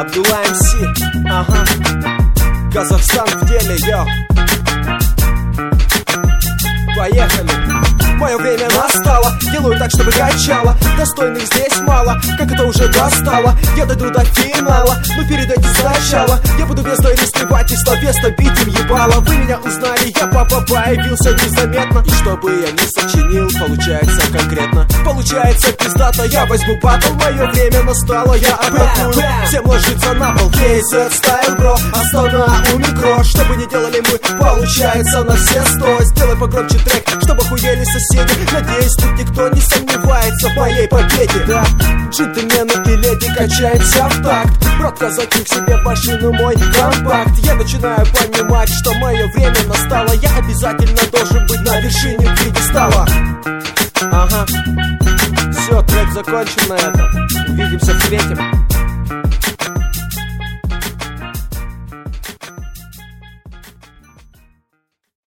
Абдулла МС, ага. Казахстан в деле, йо. Поехали. Мое время настало, делаю так, чтобы качало. Достойных здесь мало, как это уже достало. Я дойду до финала, но перед этим сначала я буду весной рисковать и словесно бить им ебало. Вы меня узнали, я папа появился незаметно. И что бы я ни сочинил, получается конкретно. Получается пиздато, я возьму батл. Мое время настало, я атакую. Всем ложится на пол, KZ Style, бро. Остана у микро, что бы ни делали мы, получается на все 100. Сделай погромче трек, чтобы хуели соседи. Надеюсь, тут никто не сомневается в моей победе. Да, джентльмены и леди, качаемся в такт. Брат, казаки, к себе в машину мой компакт. Я начинаю понимать, что мое время настало. Я обязательно должен быть на вершине пьедестала. Ага. Все, трек закончен на этом. Увидимся в третьем.